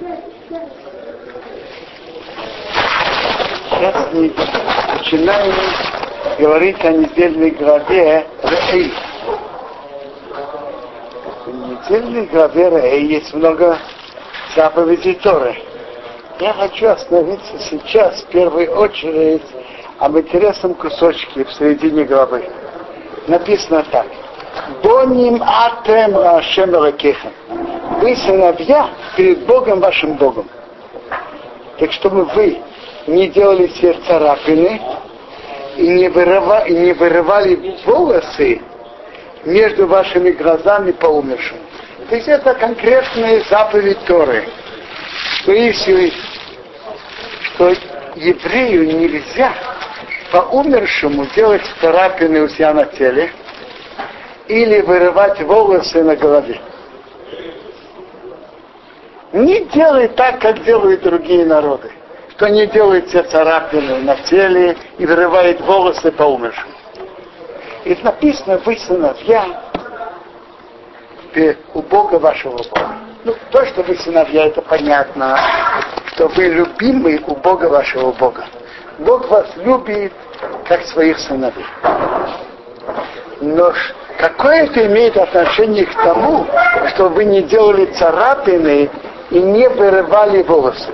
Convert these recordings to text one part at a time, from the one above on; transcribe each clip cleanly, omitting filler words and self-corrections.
Сейчас мы начинаем говорить о недельной главе Реэй. В недельной главе Реэй есть много заповедей Торы. Я хочу остановиться сейчас, в первую очередь, об интересном кусочке в середине главы. Написано так. Боним атем рашем элокехем. Вы сыновья перед Богом вашим Богом. Так чтобы вы не делали себе царапины и не вырывали волосы между вашими глазами по умершему. То есть это конкретная заповедь Торы. Что если еврею нельзя по умершему делать царапины у себя на теле или вырывать волосы на голове. Не делай так, как делают другие народы. Что не делают все царапины на теле и вырывает волосы по умершему. И написано, вы сыновья у Бога вашего Бога. Ну, то, что вы сыновья, это понятно, что вы любимы у Бога вашего Бога. Бог вас любит, как своих сыновей. Но какое это имеет отношение к тому, что вы не делали царапины и не вырывали волосы?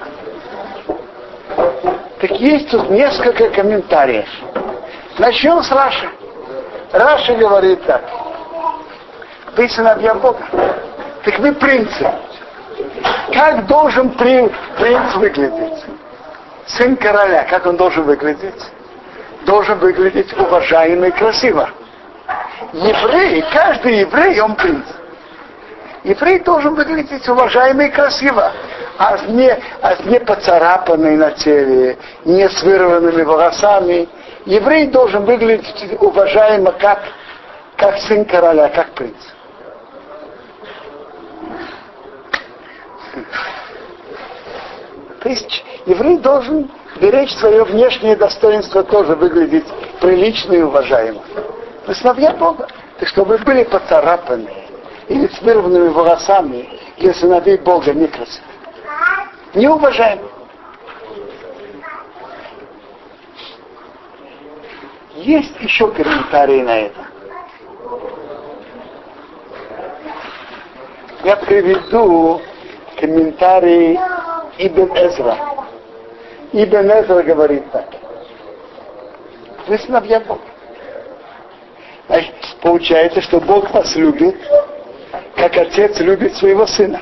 Так есть тут несколько комментариев. Начнем с Раши. Раши говорит так. Вы сыновья Бога. Так вы принцы. Как должен принц выглядеть? Сын короля, как он должен выглядеть? Должен выглядеть уважаемо и красиво. Еврей, каждый еврей, он принц. Еврей должен выглядеть уважаемо и красиво, а не поцарапанный на теле, не с вырванными волосами. Еврей должен выглядеть уважаемо, как сын короля, как принц. То есть еврей должен беречь свое внешнее достоинство, тоже выглядеть прилично и уважаемо. Вы сыновья Бога. Так чтобы вы были поцарапаны или с вырванными волосами, для сыновей Бога некрасиво. Неуважаемо. Есть еще комментарии на это. Я приведу комментарий Ибн Эзра. Ибн Эзра говорит так. Вы сыновья Бога. Значит, получается, что Бог вас любит, как отец любит своего сына.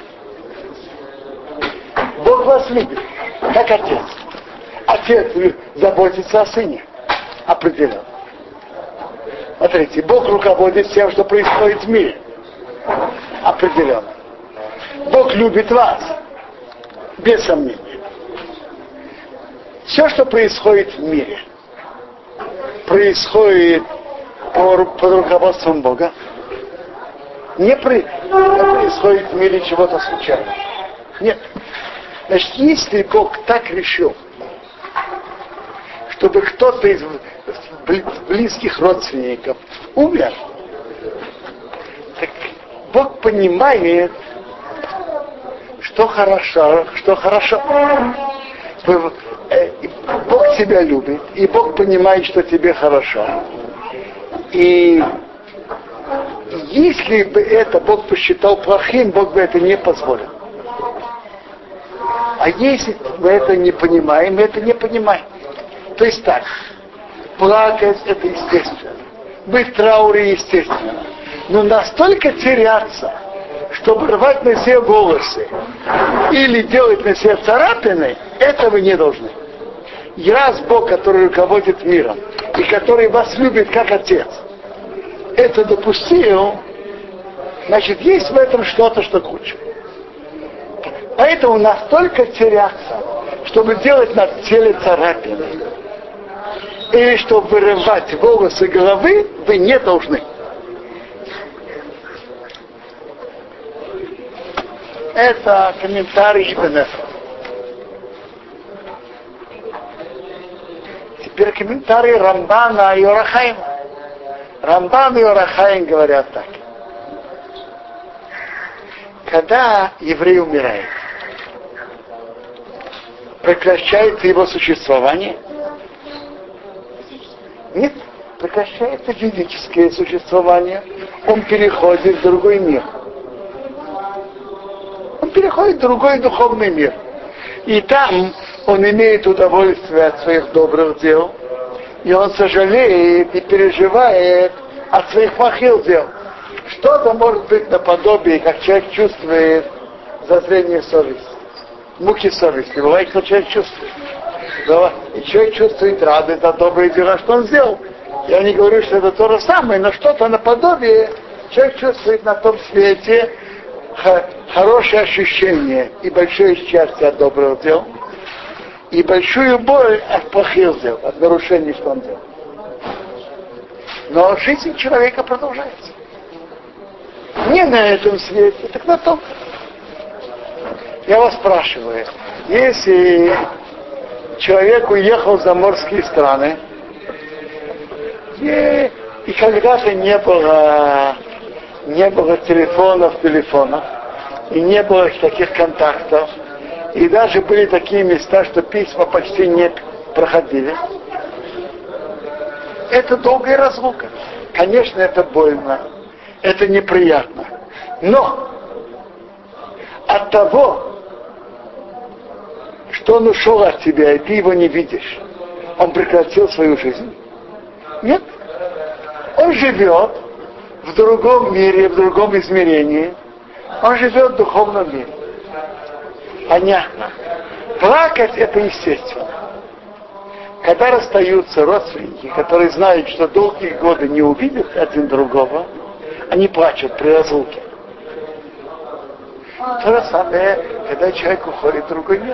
Бог вас любит, как отец. Отец заботится о сыне. Определенно. Смотрите, Бог руководит тем, что происходит в мире. Определенно. Бог любит вас. Без сомнения. Все, что происходит в мире, происходит под руководством Бога. Не происходит в мире чего-то случайного. Нет. Значит, если Бог так решил, чтобы кто-то из близких родственников умер, так Бог понимает, что хорошо. Бог тебя любит, и Бог понимает, что тебе хорошо. И если бы это Бог посчитал плохим, Бог бы это не позволил. А если мы это не понимаем, мы это не понимаем. То есть так, плакать это естественно, быть в трауре естественно, но настолько теряться, чтобы рвать на себе волосы или делать на себе царапины, этого не должны. И раз Бог, который руководит миром и который вас любит как отец, это допустил, значит, есть в этом что-то, что лучше. Поэтому настолько теряться, чтобы делать на теле царапины, или чтобы вырывать волосы головы, вы не должны. Это комментарий Ибн Эзра. Теперь комментарий Рамбана и Ор ха-Хаим. Рамбан и Ор ха-Хаим говорят так. Когда еврей умирает, прекращается его существование? Нет, прекращается физическое существование. Он переходит в другой мир. Он переходит в другой духовный мир. И там он имеет удовольствие от своих добрых дел. И он сожалеет и переживает от своих плохих дел. Что-то может быть наподобие, как человек чувствует зазрение совести. Муки совести. Бывает, что человек чувствует. И человек чувствует радость за добрые дела, что он сделал. Я не говорю, что это то же самое, но что-то наподобие человек чувствует на том свете хорошее ощущение и большое счастье от добрых дел, и большую боль от плохих дел, от нарушений, что он делал. Но жизнь человека продолжается. Не на этом свете, так на том. Я вас спрашиваю, если человек уехал в заморские страны, и когда-то не было телефонов, и не было таких контактов, и даже были такие места, что письма почти не проходили. Это долгая разлука. Конечно, это больно, это неприятно. Но от того, что он ушел от тебя, и ты его не видишь, он прекратил свою жизнь? Нет. Он живет в другом мире, в другом измерении. Он живет в духовном мире. Понятно. Плакать — это естественно. Когда расстаются родственники, которые знают, что долгие годы не увидят один другого, они плачут при разлуке. То же самое, когда человек уходит в другой мир.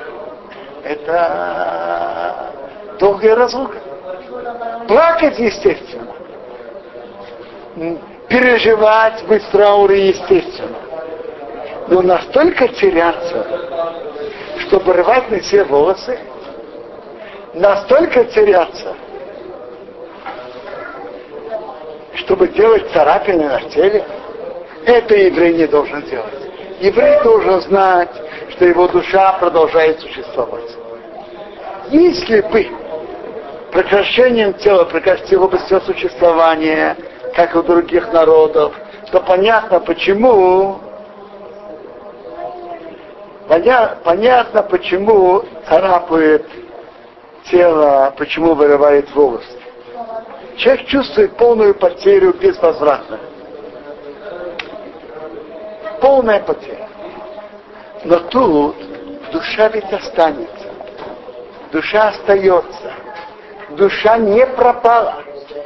Это долгая разлука. Плакать естественно. Переживать, быть в трауре естественно. Но настолько теряться, чтобы рвать на себе волосы, настолько теряться, чтобы делать царапины на теле, это еврей не должен делать. Еврей должен знать, что его душа продолжает существовать. Если бы прекращением тела прекратило бы все существование, как у других народов, то понятно, почему царапает тело, почему вырывает волосы. Человек чувствует полную потерю безвозвратно. Полная потеря. Но тут душа ведь останется. Душа остается. Душа не пропала.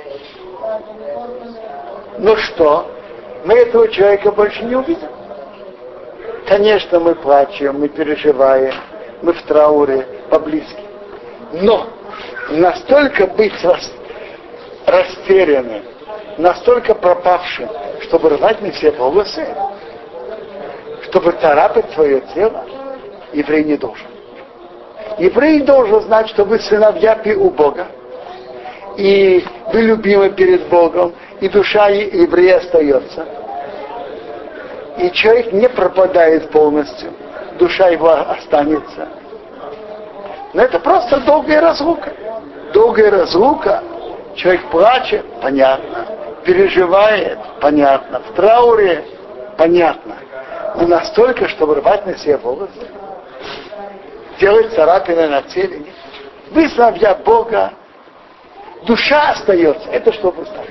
Ну что? Мы этого человека больше не увидим. Конечно, мы плачем, мы переживаем, мы в трауре по-близки. Но настолько быть растерянным, настолько пропавшим, чтобы рвать на себе волосы, чтобы царапать свое тело, еврей не должен. Еврей должен знать, что вы сыновья у Бога, и вы любимы перед Богом, и душа еврея остается. И человек не пропадает полностью, душа его останется. Но это просто долгая разлука. Долгая разлука, человек плачет, понятно, переживает, понятно, в трауре, понятно. Но настолько, чтобы рвать на себе волосы, делать царапины на теле. Вы сыновья Бога, душа остается. Это что вы ставите?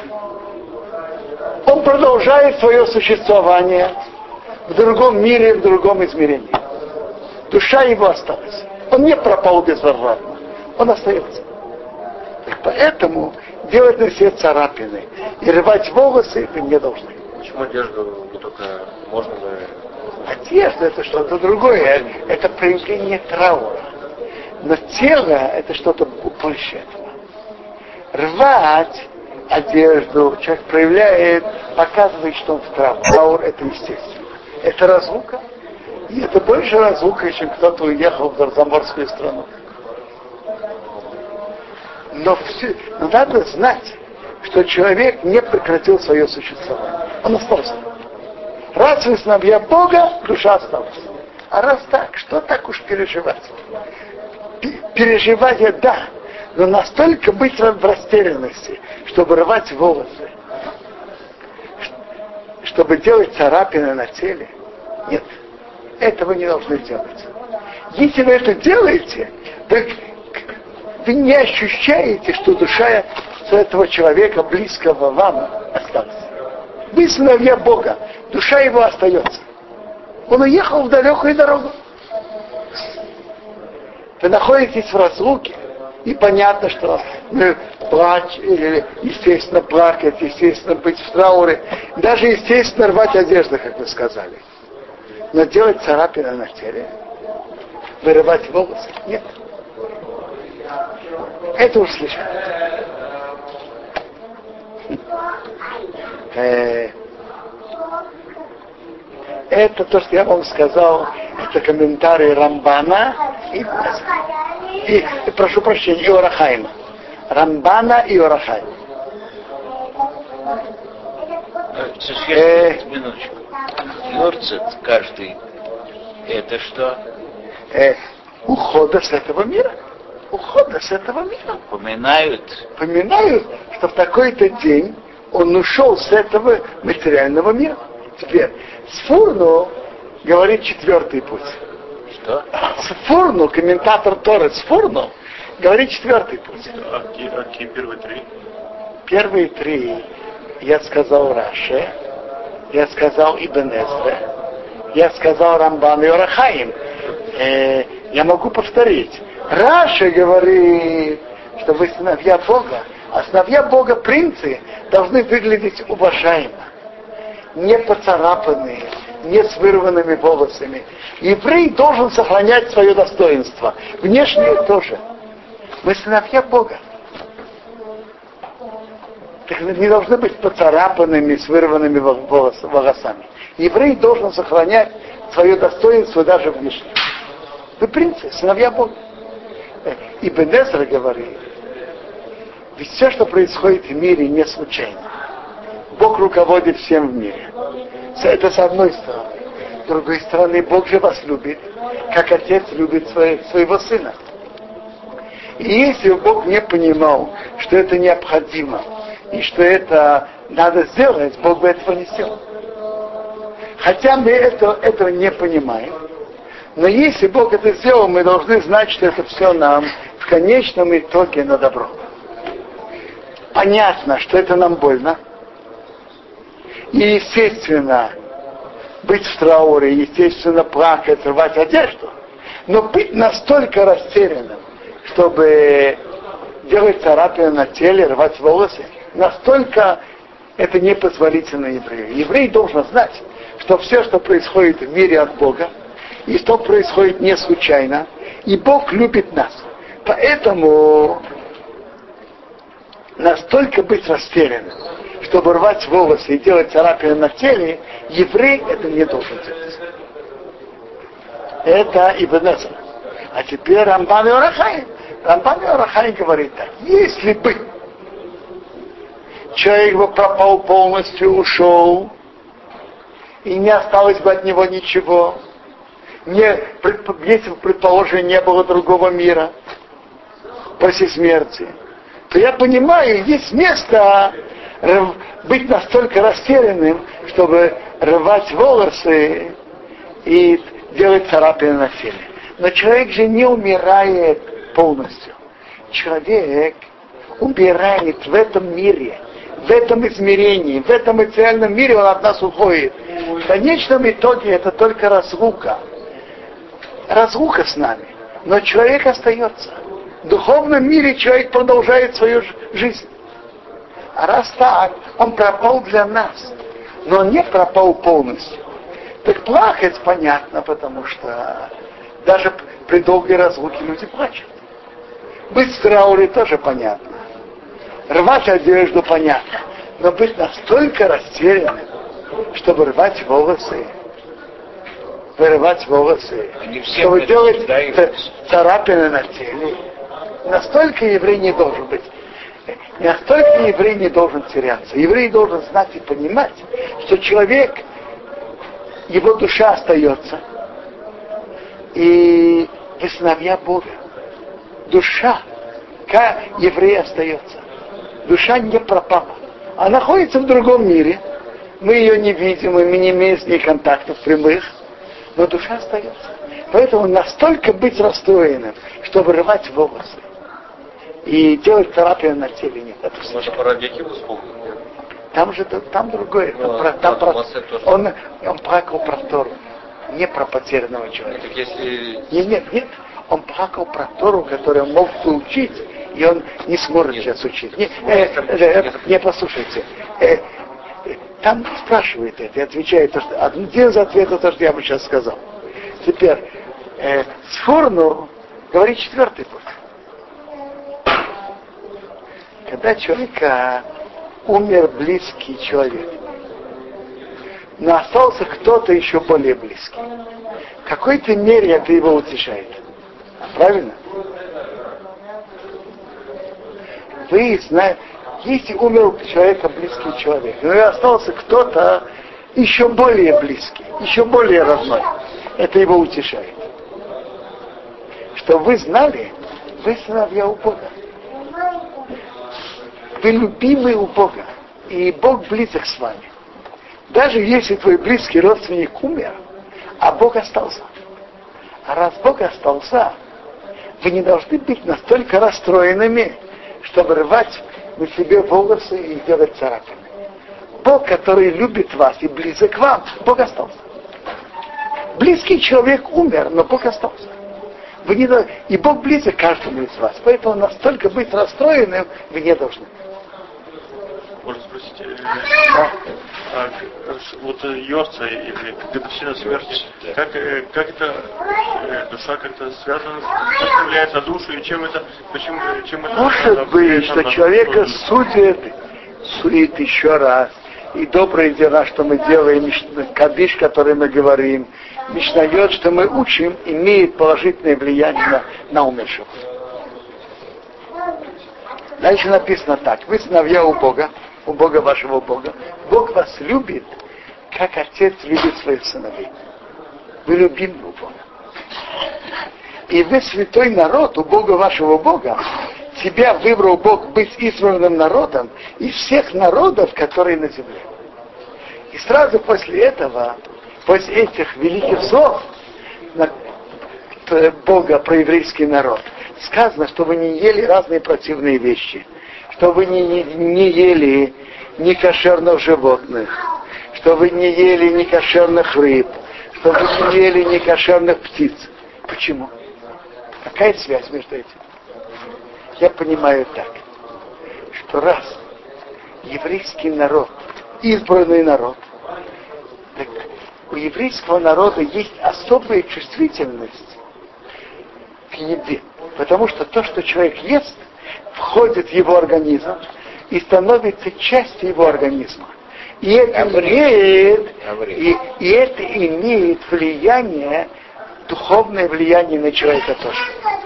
Он продолжает свое существование в другом мире, в другом измерении. Душа его осталась. Он не пропал безвозвратно. Он остается. Так поэтому делать на себе царапины и рвать волосы вы не должны. Почему одежду не только можно, но... Одежда — это что-то другое. Это проявление траура. Но тело — это что-то больше этого. Рвать одежду человек проявляет, показывает, что он в трауре. Траур — это естественно. Это разлука. И это больше разлука, чем кто-то уехал в заморскую страну. Но надо знать, что человек не прекратил свое существование. Он остался. Раз вы сыновья Бога, душа осталась. А раз так, что так уж переживать? Переживать, да, но настолько быть в растерянности, чтобы рвать волосы, чтобы делать царапины на теле. Нет, этого не должны делать. Если вы это делаете, так вы не ощущаете, что душа этого человека, близкого вам, осталась. Вы сыновья Бога, душа его остается. Он уехал в далекую дорогу. Вы находитесь в разлуке, и понятно, что естественно, плакать, естественно, быть в трауре, даже, естественно, рвать одежду, как вы сказали. Но делать царапины на теле, вырывать волосы, нет. Это уж слишком. Это то, что я вам сказал, это комментарий Рамбана и прошу прощения, и Ор ха-Хаим. Рамбана и Ор ха-Хаим. Минуточку. Йорцет каждый. Это что? Ухода с этого мира. Ухода с этого мира. Поминают, что в такой-то день он ушел с этого материального мира. Теперь, Сфурну говорит четвертый путь. Что? Сфурну, комментатор Торы Сфурну, говорит четвертый путь. А какие первые три? Первые три я сказал Раше, я сказал Ибн Эзра, я сказал Рамбан и Ор ха-Хаим. Я могу повторить. Раше говорит, что вы сыновья Бога, а сыновья Бога, принцы, должны выглядеть уважаемо, не поцарапанные, не с вырванными волосами. Еврей должен сохранять свое достоинство. Внешне тоже. Мы сыновья Бога. Так не должны быть поцарапанными, с вырванными волосами. Еврей должен сохранять свое достоинство даже внешне. Вы принцы, сыновья Бога. Ибн Эзра говорит, ведь все, что происходит в мире, не случайно. Бог руководит всем в мире. Это с одной стороны. С другой стороны, Бог же вас любит, как отец любит своего сына. И если бы Бог не понимал, что это необходимо, и что это надо сделать, Бог бы этого не сделал. Хотя мы этого не понимаем. Но если Бог это сделал, мы должны знать, что это все нам в конечном итоге на добро. Понятно, что это нам больно. И, естественно, быть в трауре, естественно, плакать, рвать одежду. Но быть настолько растерянным, чтобы делать царапины на теле, рвать волосы, настолько это непозволительно еврею. Еврей должен знать, что все, что происходит в мире от Бога, и что происходит не случайно, и Бог любит нас. Поэтому настолько быть растерянным, чтобы рвать волосы и делать царапины на теле, еврей это не должен делать. Это Ибн Эзра. А теперь Рамбан и Ор ха-Хаим. Рамбан и Ор ха-Хаим говорит так: если бы человек бы пропал полностью, ушел, и не осталось бы от него ничего, если бы, предположим, не было другого мира после смерти, то я понимаю, есть место быть настолько растерянным, чтобы рвать волосы и делать царапины на теле. Но человек же не умирает полностью. Человек умирает в этом мире, в этом измерении, в этом материальном мире он от нас уходит. В конечном итоге это только разлука. Разлука с нами. Но человек остается. В духовном мире человек продолжает свою жизнь. А раз так, он пропал для нас. Но он не пропал полностью. Так плакать понятно, потому что даже при долгой разлуке люди плачут. Быть в трауре тоже понятно. Рвать одежду понятно. Но быть настолько растерянным, чтобы рвать волосы, вырывать волосы, чтобы делать царапины на теле, настолько еврей не должен быть. Настолько еврей не должен теряться. Еврей должен знать и понимать, что человек, его душа остается. И вы сыновья Бога. Душа, как еврей остается. Душа не пропала. Она находится в другом мире. Мы ее не видим, и мы не имеем с ней контактов прямых. Но душа остается. Поэтому настолько быть расстроенным, чтобы рвать волосы и делать терапию на теле, нет. Это Можно пора Якиву вспомнить. Там другое. Он плакал про Тору, не про потерянного человека. Так если... Нет. Он плакал про Тору, которую он мог бы учить, и он не сможет сейчас учить. Не послушайте. Там спрашивает это и отвечает, один из ответов то, что я бы сейчас сказал. Теперь, Сфорну говорит четвертый путь. Когда человека умер близкий человек, но остался кто-то еще более близкий, в какой-то мере это его утешает. Правильно? Вы знаете, если умер у человека близкий человек, но и остался кто-то еще более близкий, еще более родной, это его утешает. Что вы знали, вы сыновья у Бога. Вы любимы у Бога, и Бог близок с вами. Даже если твой близкий родственник умер, а Бог остался. А раз Бог остался, вы не должны быть настолько расстроенными, чтобы рвать на себе волосы и делать царапины. Бог, который любит вас и близок к вам, Бог остался. Близкий человек умер, но Бог остался. И Бог близок к каждому из вас. Поэтому настолько быть расстроенным вы не должны. Можно спросить, вот Йорца или годовщина смерти, как это душа как-то связана, как влияет на душу и чем это, чем это? Может быть, что человека судит еще раз, и добрые дела, что мы делаем, кадиш, который мы говорим, мишнайот, что мы учим, имеет положительное влияние на умершего. Дальше написано так: вы сыновья у Бога вашего Бога. Бог вас любит, как отец любит своих сыновей. Вы любимы у Бога. И вы святой народ у Бога вашего Бога. Тебя выбрал Бог быть избранным народом из всех народов, которые на земле. И сразу после этого, после этих великих слов Бога про еврейский народ, сказано, что вы не ели разные противные вещи, что вы не ели некошерных животных, что вы не ели некошерных рыб, что вы не ели некошерных птиц. Почему? Какая связь между этим? Я понимаю так, что раз еврейский народ, избранный народ, так у еврейского народа есть особая чувствительность к еде, потому что то, что человек ест, входит в его организм и становится частью его организма. И это имеет влияние, духовное влияние на человека тоже.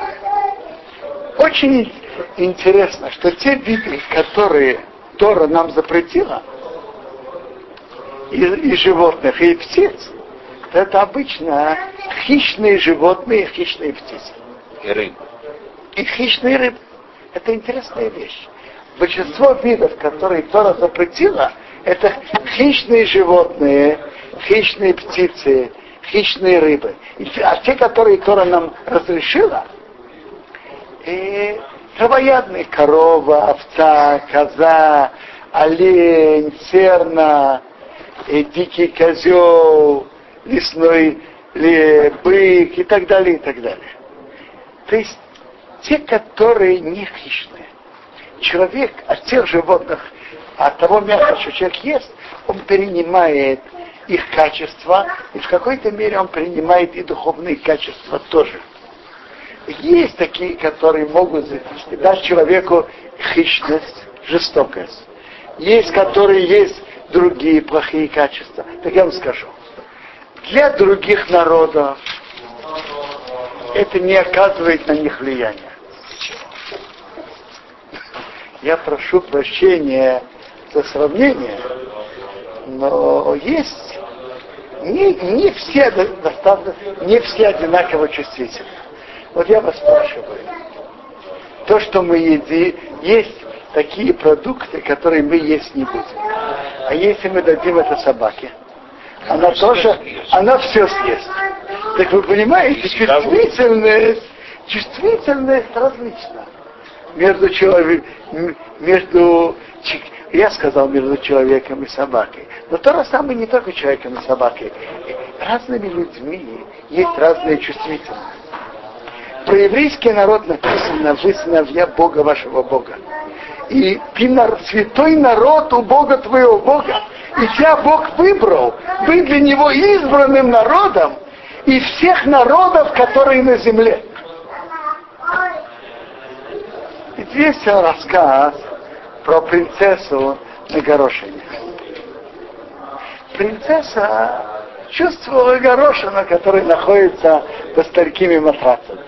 Очень интересно, что те виды, которые Тора нам запретила, и животных, и птиц, это обычно хищные животные, хищные птицы. И рыбы. И хищные рыбы. Это интересная вещь. Большинство видов, которые Тора запретила, это хищные животные, хищные птицы, хищные рыбы. А те, которые Тора нам разрешила, травоядные: корова, овца, коза, олень, серна, дикий козел, лесной бык и так далее, и так далее. То есть те, которые не хищные. Человек от тех животных, от того мяса, что человек ест, он перенимает их качества, и в какой-то мере он принимает и духовные качества тоже. Есть такие, которые могут дать человеку хищность, жестокость. Есть, которые есть другие плохие качества. Так я вам скажу. Для других народов это не оказывает на них влияния. Я прошу прощения за сравнение, но есть не все достаточно, не все одинаково чувствительны. Вот я вас спрашиваю, то, что мы едим, есть такие продукты, которые мы есть не будем. А если мы дадим это собаке, она все съест. Так вы понимаете, чувствительность различна. Я сказал, между человеком и собакой. Но то же самое не только человеком и собакой. Разными людьми есть разные чувствительности. Про еврейский народ написано: вы сыновья Бога вашего Бога. И ты святой народ у Бога твоего Бога. И тебя Бог выбрал быть для него избранным народом из всех народов, которые на земле. И здесь рассказ про принцессу на горошине. Принцесса чувствовала горошину, который находится под старикими матрацами.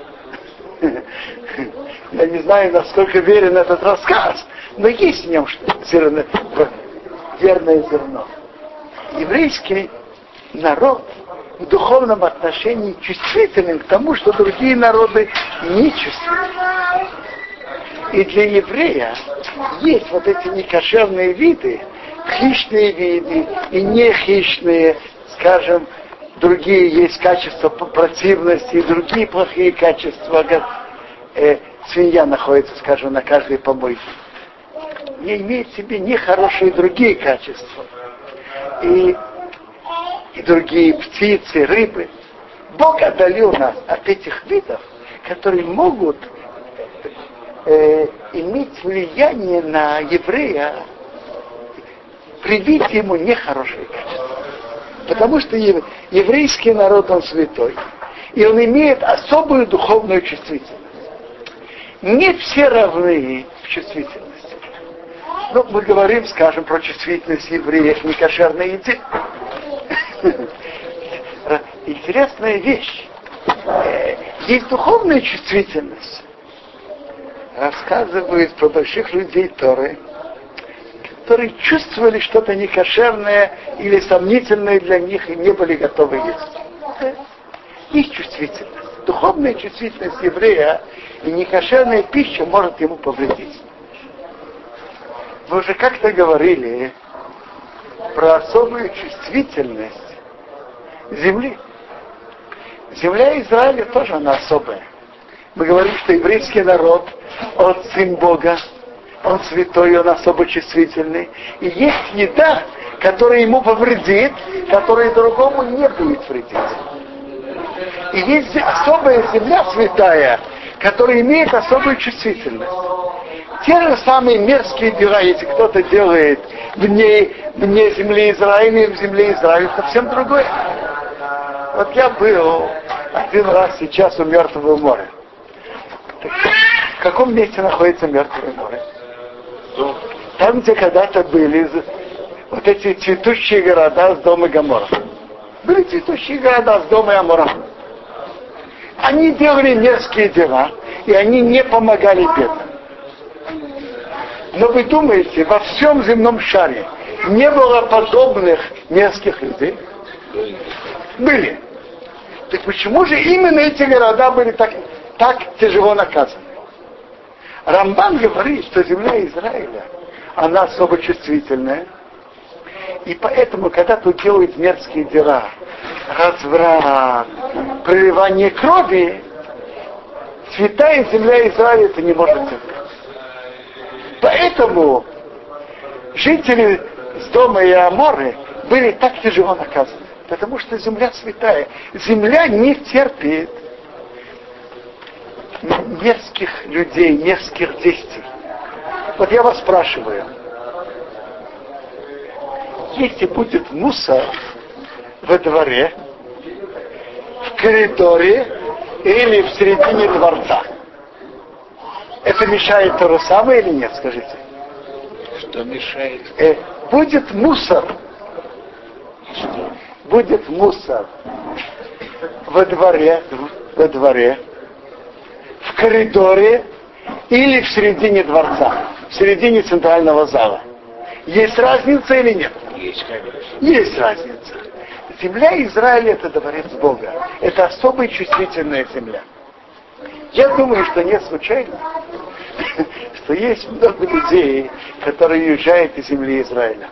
Я не знаю, насколько верен этот рассказ, но есть в нем верное зерно. Еврейский народ в духовном отношении чувствителен к тому, что другие народы не чувствуют. И для еврея есть вот эти некошерные виды, хищные виды и нехищные, скажем, другие есть качества противности, и другие плохие качества. Свинья находится, скажем, на каждой помойке. Не имеет в себе нехорошие другие качества. И другие птицы, рыбы. Бог отдалил нас от этих видов, которые могут иметь влияние на еврея, привить ему нехорошие качества. Потому что еврейский народ, он святой. И он имеет особую духовную чувствительность. Не все равны в чувствительности. Но мы говорим, скажем, про чувствительность евреев некошерной еде. Интересная вещь. Есть духовная чувствительность. Рассказывают про больших людей Торы, которые чувствовали что-то некошерное или сомнительное для них и не были готовы есть. Есть чувствительность. Духовная чувствительность еврея и некошерная пища может ему повредить. Мы уже как-то говорили про особую чувствительность земли. Земля Израиля тоже она особая. Мы говорим, что еврейский народ, он сын Бога, он святой, он особо чувствительный. И есть еда, которая ему повредит, которая другому не будет вредить. И есть особая земля святая, которая имеет особую чувствительность. Те же самые мерзкие дела, если кто-то делает вне земли Израиля, в земле Израиля, совсем другое. Вот я был один раз сейчас у Мертвого моря. В каком месте находится Мертвое море? Там, где когда-то были вот эти цветущие города с дома Гоморра. Были цветущие города с дома Амора. Они делали мерзкие дела, и они не помогали бедным. Но вы думаете, во всем земном шаре не было подобных мерзких людей? Были. Так почему же именно эти города были так тяжело наказаны? Рамбан говорит, что земля Израиля, она особо чувствительная, и поэтому, когда тут делают мерзкие дела, разврат, проливание крови, святая земля Израиля это не может терпеть. Поэтому жители с дома Иаморы были так тяжело наказаны, потому что земля святая. Земля не терпит мерзких людей, мерзких действий. Вот я вас спрашиваю, если будет мусор во дворе, в коридоре или в середине дворца, это мешает то же самое или нет, скажите? Что мешает? Будет мусор. Что? Будет мусор во дворе, в коридоре или в середине дворца, в середине центрального зала. Есть разница или нет? Есть, конечно. Есть разница. земля Израиля — это дворец Бога. Это особая чувствительная земля. Я думаю, что не случайно, что есть много людей, которые уезжают из земли Израиля.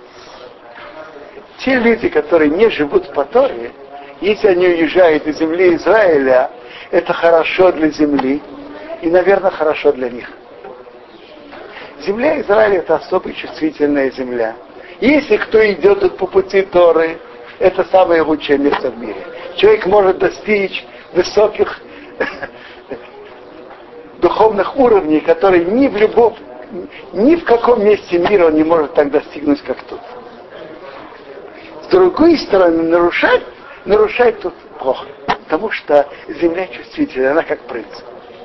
Те люди, которые не живут по Торе, если они уезжают из земли Израиля, это хорошо для земли и, наверное, хорошо для них. Земля Израиля — это особо чувствительная земля. Если кто идет тут по пути Торы, это самое лучшее место в мире. Человек может достичь высоких духовных уровней, которые ни в каком месте мира он не может так достигнуть, как тут. С другой стороны, нарушать тут плохо, потому что земля чувствительная, она как принцип.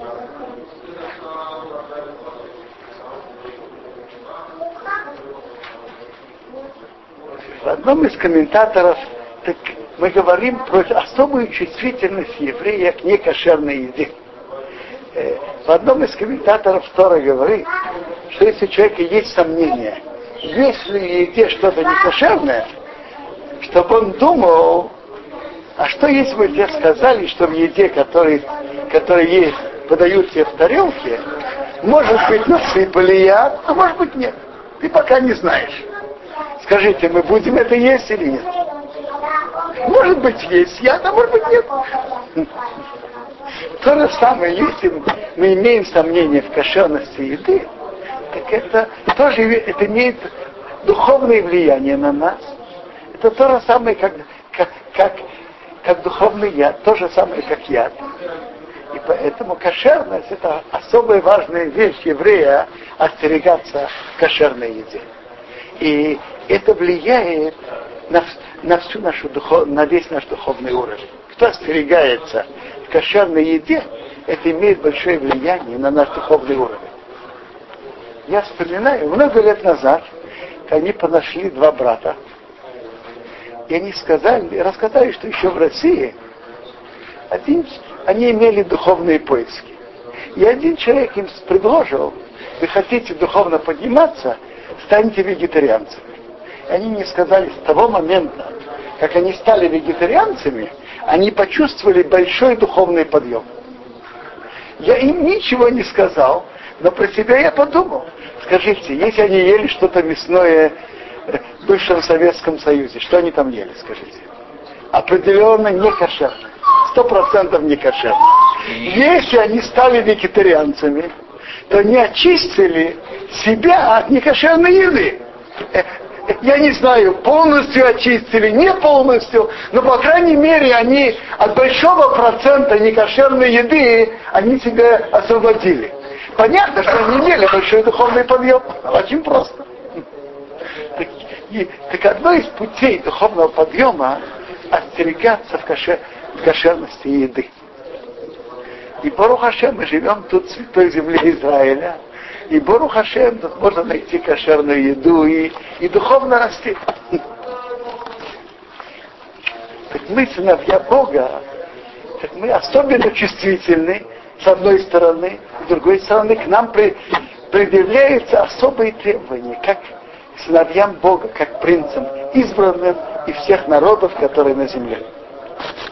В одном из комментаторов мы говорим про особую чувствительность еврея к некошерной еде. В одном из комментаторов Тора говорит, что если у человека есть сомнения, если в еде что-то некошерное, чтобы он думал, а что если бы тебе сказали, что в еде, которые подают тебе в тарелке, может быть насыпали яд, а может быть нет. Ты пока не знаешь. Скажите, мы будем это есть или нет? Может быть есть яд, а может быть нет. То же самое, если мы имеем сомнения в кошерности еды, так это тоже имеет духовное влияние на нас. Это то же самое, как духовный яд, то же самое, как яд. И поэтому кошерность — это особая важная вещь еврея, остерегаться кошерной еде. И это влияет на весь наш духовный уровень. Кто остерегается кошерной еде, это имеет большое влияние на наш духовный уровень. Я вспоминаю, много лет назад они нашли два брата, и они рассказали, что еще в России они имели духовные поиски. И один человек им предложил: вы хотите духовно подниматься, станьте вегетарианцами. И они мне сказали, с того момента, как они стали вегетарианцами, они почувствовали большой духовный подъем. Я им ничего не сказал, но про себя я подумал. Скажите, если они ели что-то мясное в бывшем Советском Союзе, что они там ели, скажите? Определенно не кошерно. 100% не кошерно. Если они стали вегетарианцами, то они очистили себя от некошерной еды. Я не знаю, полностью очистили, не полностью, но, по крайней мере, они от большого процента некошерной еды, они себя освободили. Понятно, что они имели большой духовный подъем. Очень просто. Так одно из путей духовного подъема — остерегаться в кошерности еды. И Барух Ашем, мы живем тут в святой земле Израиля, и Барух Ашем, тут можно найти кошерную еду и духовно расти. Так мы, сыновья Бога, так мы особенно чувствительны, с одной стороны, с другой стороны, к нам предъявляются особые требования, как сыновьям Бога, как принцам, избранным из всех народов, которые на земле.